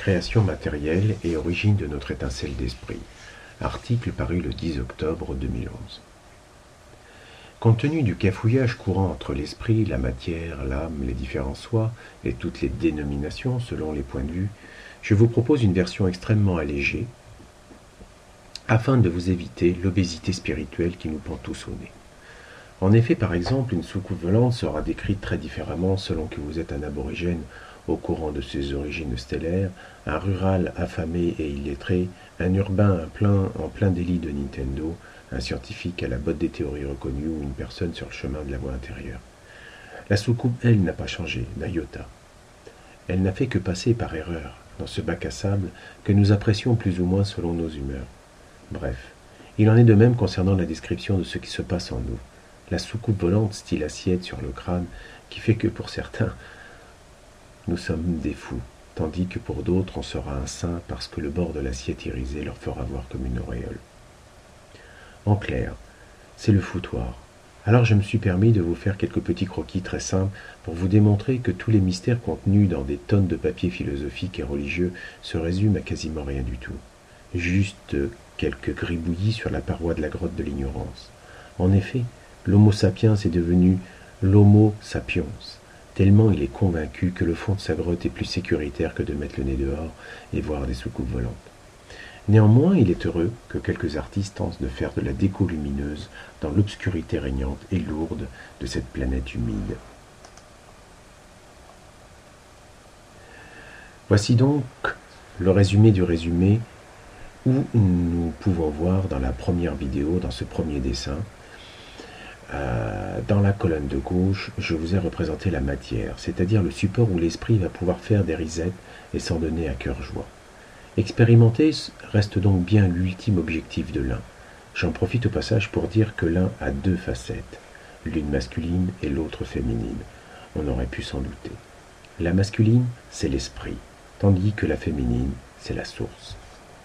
Création matérielle et origine de notre étincelle d'esprit. Article paru le 10 octobre 2011. Compte tenu du cafouillage courant entre l'esprit, la matière, l'âme, les différents soi et toutes les dénominations selon les points de vue, je vous propose une version extrêmement allégée afin de vous éviter l'obésité spirituelle qui nous pend tous au nez. En effet, par exemple, une soucoupe volante sera décrite très différemment selon que vous êtes un aborigène au courant de ses origines stellaires, un rural affamé et illettré, un urbain en plein délit de Nintendo, un scientifique à la botte des théories reconnues ou une personne sur le chemin de la voie intérieure. La soucoupe, elle, n'a pas changé, d'un iota. Elle n'a fait que passer par erreur dans ce bac à sable que nous apprécions plus ou moins selon nos humeurs. Bref, il en est de même concernant la description de ce qui se passe en nous. La soucoupe volante style assiette sur le crâne qui fait que pour certains, nous sommes des fous, tandis que pour d'autres on sera un saint parce que le bord de l'assiette irisée leur fera voir comme une auréole. En clair, c'est le foutoir. Alors je me suis permis de vous faire quelques petits croquis très simples pour vous démontrer que tous les mystères contenus dans des tonnes de papiers philosophiques et religieux se résument à quasiment rien du tout. Juste quelques gribouillis sur la paroi de la grotte de l'ignorance. En effet, l'homo sapiens est devenu l'homo sapiens, tellement il est convaincu que le fond de sa grotte est plus sécuritaire que de mettre le nez dehors et voir des soucoupes volantes. Néanmoins, il est heureux que quelques artistes tentent de faire de la déco lumineuse dans l'obscurité régnante et lourde de cette planète humide. Voici donc le résumé du résumé où nous pouvons voir dans la première vidéo, dans ce premier dessin, dans la colonne de gauche, je vous ai représenté la matière, c'est-à-dire le support où l'esprit va pouvoir faire des risettes et s'en donner à cœur joie. Expérimenter reste donc bien l'ultime objectif de l'un. J'en profite au passage pour dire que l'un a deux facettes, l'une masculine et l'autre féminine. On aurait pu s'en douter. La masculine, c'est l'esprit, tandis que la féminine, c'est la source.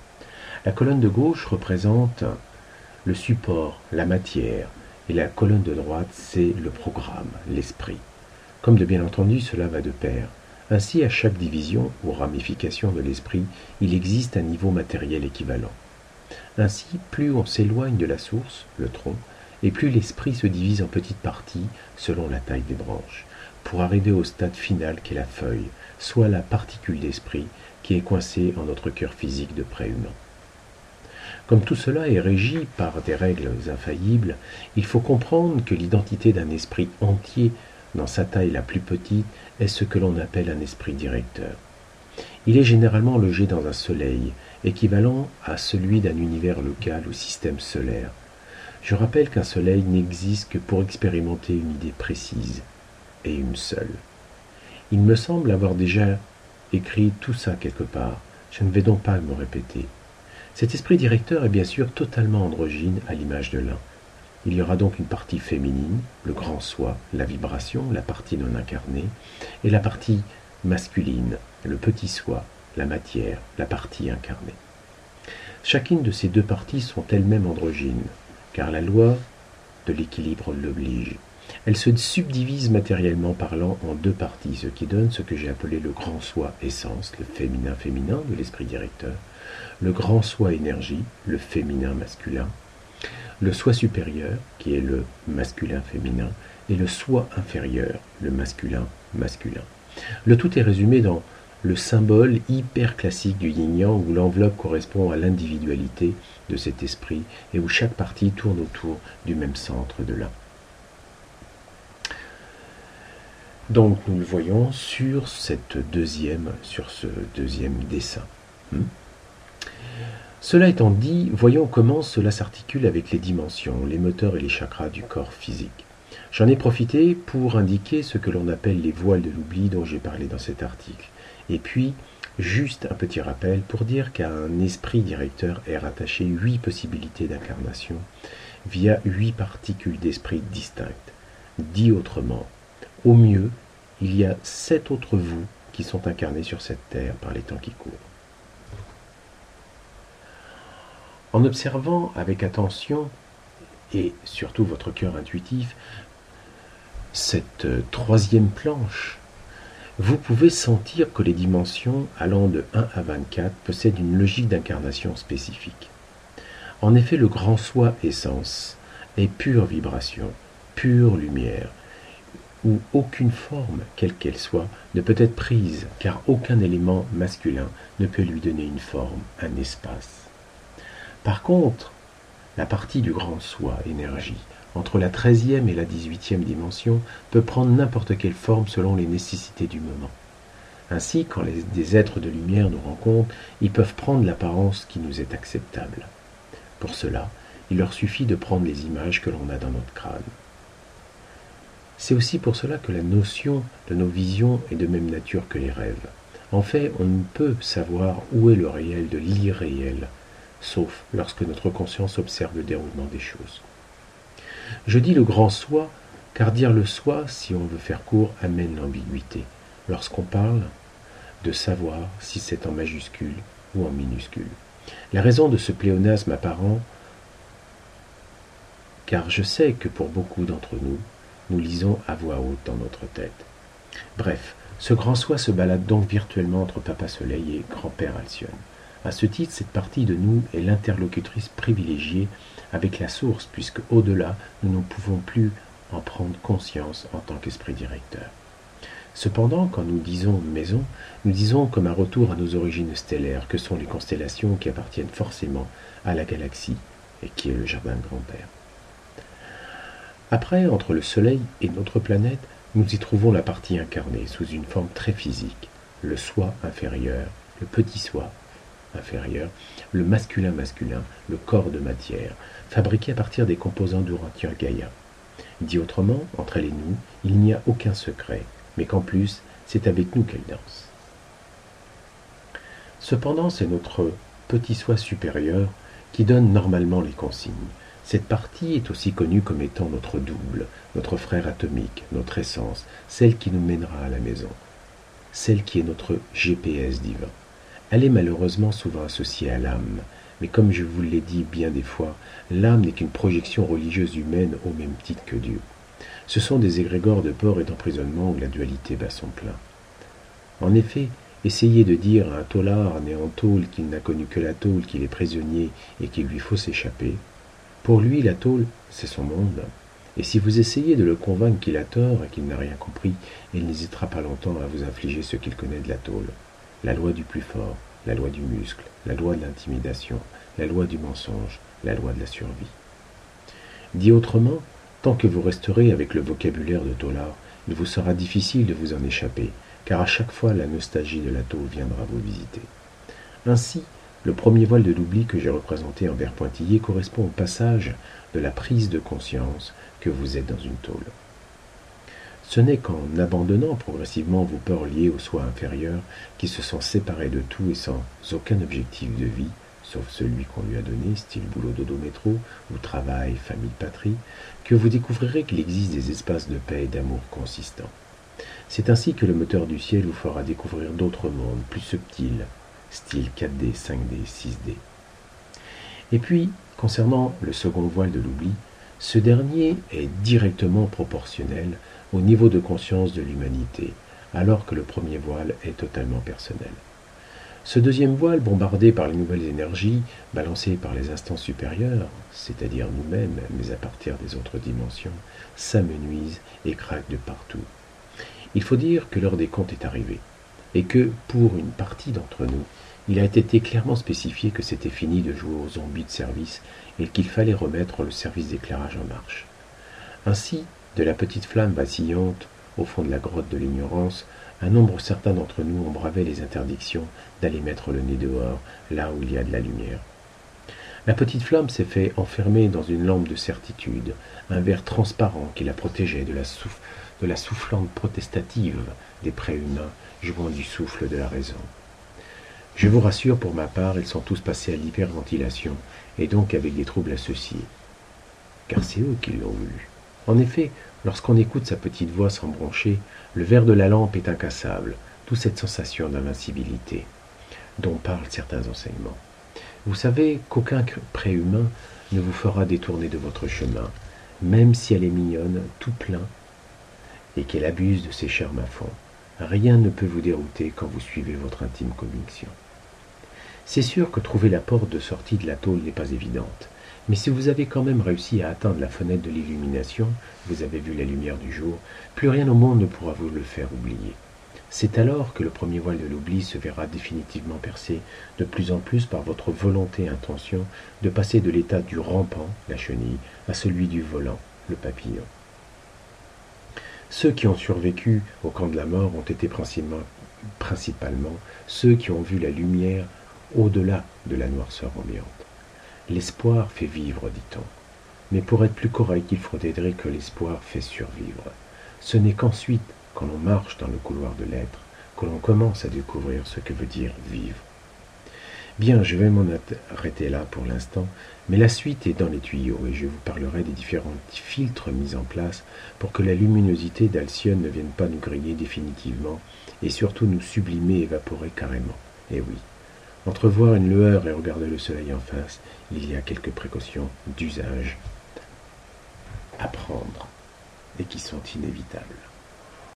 La colonne de gauche représente le support, la matière, et la colonne de droite, c'est le programme, l'esprit. Comme de bien entendu, cela va de pair. Ainsi, à chaque division ou ramification de l'esprit, il existe un niveau matériel équivalent. Ainsi, plus on s'éloigne de la source, le tronc, et plus l'esprit se divise en petites parties selon la taille des branches, pour arriver au stade final qu'est la feuille, soit la particule d'esprit qui est coincée en notre cœur physique de préhumain. Comme tout cela est régi par des règles infaillibles, il faut comprendre que l'identité d'un esprit entier dans sa taille la plus petite est ce que l'on appelle un esprit directeur. Il est généralement logé dans un soleil, équivalent à celui d'un univers local ou système solaire. Je rappelle qu'un soleil n'existe que pour expérimenter une idée précise, et une seule. Il me semble avoir déjà écrit tout ça quelque part, je ne vais donc pas me répéter. Cet esprit directeur est bien sûr totalement androgyne à l'image de l'un. Il y aura donc une partie féminine, le grand soi, la vibration, la partie non incarnée, et la partie masculine, le petit soi, la matière, la partie incarnée. Chacune de ces deux parties sont elles-mêmes androgynes, car la loi de l'équilibre l'oblige. Elles se subdivisent matériellement parlant en deux parties, ce qui donne ce que j'ai appelé le grand soi essence, le féminin de l'esprit directeur, le grand soi énergie, le féminin masculin, le soi supérieur, qui est le masculin féminin, et le soi inférieur, le masculin masculin. Le tout est résumé dans le symbole hyper classique du yin-yang où l'enveloppe correspond à l'individualité de cet esprit et où chaque partie tourne autour du même centre de l'un. Donc nous le voyons sur ce deuxième dessin. Cela étant dit, voyons comment cela s'articule avec les dimensions, les moteurs et les chakras du corps physique. J'en ai profité pour indiquer ce que l'on appelle les voiles de l'oubli dont j'ai parlé dans cet article. Et puis, juste un petit rappel pour dire qu'à un esprit directeur est rattaché 8 possibilités d'incarnation via 8 particules d'esprit distinctes. Dit autrement, au mieux, il y a 7 autres vous qui sont incarnés sur cette terre par les temps qui courent. En observant avec attention, et surtout votre cœur intuitif, cette troisième planche, Vous pouvez sentir que les dimensions allant de 1 à 24 possèdent une logique d'incarnation spécifique. En effet, le grand soi essence est pure vibration, pure lumière, où aucune forme, quelle qu'elle soit, ne peut être prise, car aucun élément masculin ne peut lui donner une forme, un espace. Par contre, la partie du grand soi, énergie, entre la 13e et la 18e dimension, peut prendre n'importe quelle forme selon les nécessités du moment. Ainsi, quand des êtres de lumière nous rencontrent, ils peuvent prendre l'apparence qui nous est acceptable. Pour cela, il leur suffit de prendre les images que l'on a dans notre crâne. C'est aussi pour cela que la notion de nos visions est de même nature que les rêves. En fait, on ne peut savoir où est le réel de l'irréel, sauf lorsque notre conscience observe le déroulement des choses. Je dis le grand soi, car dire le soi, si on veut faire court, amène l'ambiguïté, lorsqu'on parle de savoir si c'est en majuscule ou en minuscule. La raison de ce pléonasme apparent, car je sais que pour beaucoup d'entre nous, nous lisons à voix haute dans notre tête. Bref, ce grand soi se balade donc virtuellement entre Papa Soleil et Grand-Père Alcyone. À ce titre, cette partie de nous est l'interlocutrice privilégiée avec la source, puisque au-delà, nous ne pouvons plus en prendre conscience en tant qu'esprit directeur. Cependant, quand nous disons maison, nous disons comme un retour à nos origines stellaires, que sont les constellations qui appartiennent forcément à la galaxie et qui est le jardin de grand-père. Après, entre le Soleil et notre planète, nous y trouvons la partie incarnée sous une forme très physique, le soi inférieur, le petit soi inférieur, le masculin masculin, le corps de matière, fabriqué à partir des composants d'Urantia Gaïa. Dit autrement, entre elle et nous, il n'y a aucun secret, mais qu'en plus, c'est avec nous qu'elle danse. Cependant, c'est notre petit soi supérieur qui donne normalement les consignes. Cette partie est aussi connue comme étant notre double, notre frère atomique, notre essence, celle qui nous mènera à la maison, celle qui est notre GPS divin. Elle est malheureusement souvent associée à l'âme, mais comme je vous l'ai dit bien des fois, l'âme n'est qu'une projection religieuse humaine au même titre que Dieu. Ce sont des égrégores de peur et d'emprisonnement où la dualité bat son plein. En effet, essayer de dire à un taulard né en tôle qu'il n'a connu que la tôle, qu'il est prisonnier et qu'il lui faut s'échapper, pour lui la tôle, c'est son monde. Et si vous essayez de le convaincre qu'il a tort et qu'il n'a rien compris, il n'hésitera pas longtemps à vous infliger ce qu'il connaît de la tôle. La loi du plus fort, la loi du muscle, la loi de l'intimidation, la loi du mensonge, la loi de la survie. Dit autrement, tant que vous resterez avec le vocabulaire de taulard, il vous sera difficile de vous en échapper, car à chaque fois la nostalgie de la tôle viendra vous visiter. Ainsi, le premier voile de l'oubli que j'ai représenté en vert pointillé correspond au passage de la prise de conscience que vous êtes dans une tôle. Ce n'est qu'en abandonnant progressivement vos peurs liées au soi inférieur, qui se sont séparés de tout et sans aucun objectif de vie, sauf celui qu'on lui a donné, style boulot dodo métro, ou travail, famille, patrie, que vous découvrirez qu'il existe des espaces de paix et d'amour consistants. C'est ainsi que le moteur du ciel vous fera découvrir d'autres mondes plus subtils, style 4D, 5D, 6D. Et puis, concernant le second voile de l'oubli, ce dernier est directement proportionnel au niveau de conscience de l'humanité, alors que le premier voile est totalement personnel. Ce deuxième voile, bombardé par les nouvelles énergies, balancé par les instances supérieures, c'est-à-dire nous-mêmes, mais à partir des autres dimensions, s'amenuise et craque de partout. Il faut dire que l'heure des comptes est arrivée, et que, pour une partie d'entre nous, il a été clairement spécifié que c'était fini de jouer aux zombies de service et qu'il fallait remettre le service d'éclairage en marche. Ainsi, de la petite flamme vacillante au fond de la grotte de l'ignorance, un nombre certain d'entre nous ont bravé les interdictions d'aller mettre le nez dehors, là où il y a de la lumière. La petite flamme s'est fait enfermer dans une lampe de certitude, un verre transparent qui la protégeait de la soufflante protestative des préhumains jouant du souffle de la raison. Je vous rassure, pour ma part, ils sont tous passés à l'hyperventilation, et donc avec des troubles associés. Car c'est eux qui l'ont voulu. En effet, lorsqu'on écoute sa petite voix sans broncher, le verre de la lampe est incassable, d'où cette sensation d'invincibilité, dont parlent certains enseignements. Vous savez qu'aucun préhumain ne vous fera détourner de votre chemin, même si elle est mignonne, tout plein, et qu'elle abuse de ses charmes à fond. Rien ne peut vous dérouter quand vous suivez votre intime conviction. C'est sûr que trouver la porte de sortie de la tôle n'est pas évidente, mais si vous avez quand même réussi à atteindre la fenêtre de l'illumination, vous avez vu la lumière du jour, plus rien au monde ne pourra vous le faire oublier. C'est alors que le premier voile de l'oubli se verra définitivement percé de plus en plus par votre volonté et intention de passer de l'état du rampant, la chenille, à celui du volant, le papillon. Ceux qui ont survécu au camp de la mort ont été principalement ceux qui ont vu la lumière au-delà de la noirceur ambiante. L'espoir fait vivre, dit-on. Mais pour être plus correct, il faudrait que l'espoir fait survivre. Ce n'est qu'ensuite, quand l'on marche dans le couloir de l'être, que l'on commence à découvrir ce que veut dire vivre. Bien, je vais m'en arrêter là pour l'instant, mais la suite est dans les tuyaux et je vous parlerai des différents filtres mis en place pour que la luminosité d'Alcyone ne vienne pas nous griller définitivement et surtout nous sublimer et évaporer carrément. Et oui, entre voir une lueur et regarder le soleil en face, il y a quelques précautions d'usage à prendre et qui sont inévitables.